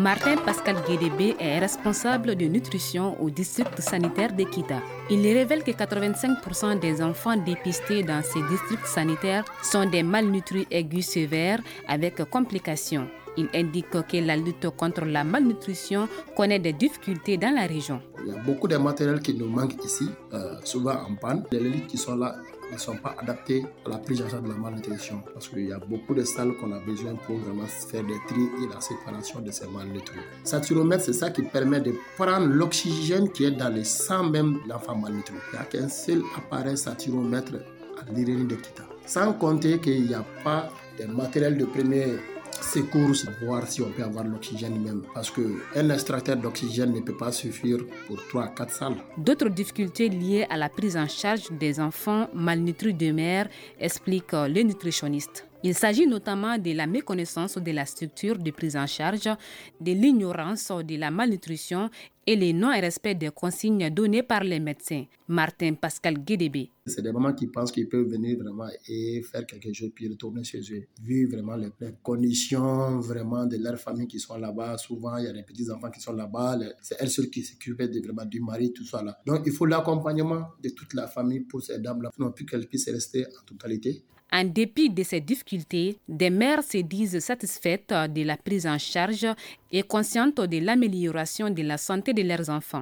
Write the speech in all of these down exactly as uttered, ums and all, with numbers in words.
Martin Pascal Guédébé est responsable de nutrition au district sanitaire de Kita. Il révèle que quatre-vingt-cinq pour cent des enfants dépistés dans ces districts sanitaires sont des malnutris aigus sévères avec complications. Il indique que la lutte contre la malnutrition connaît des difficultés dans la région. Il y a beaucoup de matériel qui nous manque ici, euh, souvent en panne. Les lits qui sont là ne sont pas adaptés à la prise en charge de la malnutrition parce qu'il y a beaucoup de salles qu'on a besoin pour vraiment faire des tri et la séparation de ces malnutris. Saturomètre, c'est ça qui permet de prendre l'oxygène qui est dans le sang même de l'enfant malnutri. Il n'y a qu'un seul appareil saturomètre à l'I R N de Kita. Sans compter qu'il n'y a pas de matériel de premier secours pour voir si on peut avoir l'oxygène même. Parce qu'un extracteur d'oxygène ne peut pas suffire pour trois à quatre salles. D'autres difficultés liées à la prise en charge des enfants malnutris de mère expliquent les nutritionnistes. Il s'agit notamment de la méconnaissance de la structure de prise en charge, de l'ignorance de la malnutrition et le non-respect des consignes données par les médecins. Martin Pascal Guédébé. C'est des mamans qui pensent qu'ils peuvent venir vraiment et faire quelque chose puis retourner chez eux. Vu vraiment les, les conditions vraiment de leurs familles qui sont là-bas, souvent il y a des petits-enfants qui sont là-bas, les, c'est elles seules qui s'occupent de, vraiment du mari, tout ça là. Donc il faut l'accompagnement de toute la famille pour ces dames-là, non plus qu'elles puissent rester en totalité. En dépit de ces difficultés, des mères se disent satisfaites de la prise en charge et conscientes de l'amélioration de la santé de leurs enfants.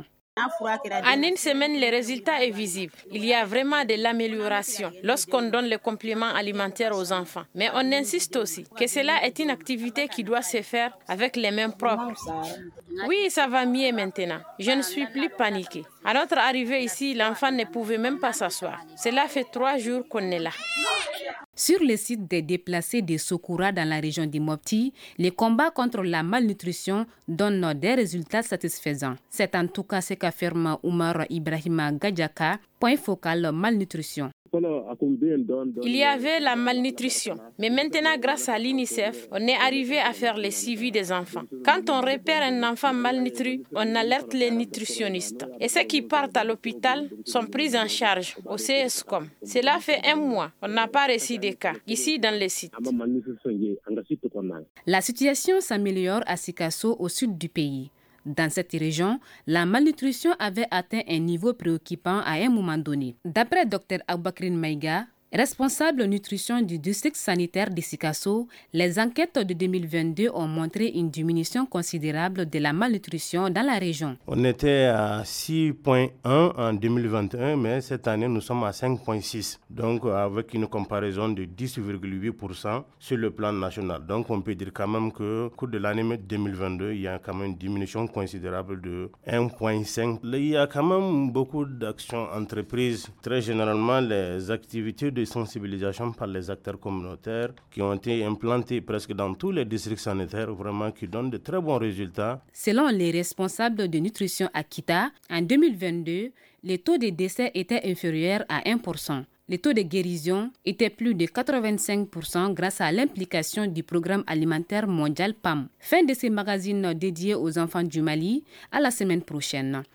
En une semaine, le résultat est visible. Il y a vraiment de l'amélioration lorsqu'on donne les compléments alimentaires aux enfants. Mais on insiste aussi que cela est une activité qui doit se faire avec les mains propres. Oui, ça va mieux maintenant. Je ne suis plus paniquée. À notre arrivée ici, l'enfant ne pouvait même pas s'asseoir. Cela fait trois jours qu'on est là. Sur le site des déplacés de Sokoura dans la région du Mopti, les combats contre la malnutrition donnent des résultats satisfaisants. C'est en tout cas ce qu'affirme Oumar Ibrahima Gadjaka, point focal malnutrition. Il y avait la malnutrition, mais maintenant, grâce à l'UNICEF, on est arrivé à faire le suivi des enfants. Quand on repère un enfant malnutri, on alerte les nutritionnistes. Et ceux qui partent à l'hôpital sont pris en charge au C S C O M. Cela fait un mois, on n'a pas reçu de cas ici dans le site. La situation s'améliore à Sikasso, au sud du pays. Dans cette région, la malnutrition avait atteint un niveau préoccupant à un moment donné. D'après Dr Aboubakrin Maïga, responsable nutrition du district sanitaire de Sikasso, les enquêtes de deux mille vingt-deux ont montré une diminution considérable de la malnutrition dans la région. On était à six virgule un en deux mille vingt et un, mais cette année, nous sommes à cinq virgule six. Donc, avec une comparaison de dix virgule huit pour cent sur le plan national. Donc, on peut dire quand même qu'au cours de l'année deux mille vingt-deux, il y a quand même une diminution considérable de un virgule cinq. Il y a quand même beaucoup d'actions entreprises. Très généralement, les activités de sensibilisation par les acteurs communautaires qui ont été implantés presque dans tous les districts sanitaires, vraiment qui donnent de très bons résultats. Selon les responsables de nutrition à Kita, en deux mille vingt-deux, le taux de décès était inférieur à un pour cent. Le taux de guérison était plus de quatre-vingt-cinq pour cent grâce à l'implication du Programme alimentaire mondial P A M. Fin de ces magazines dédiés aux enfants du Mali. À la semaine prochaine.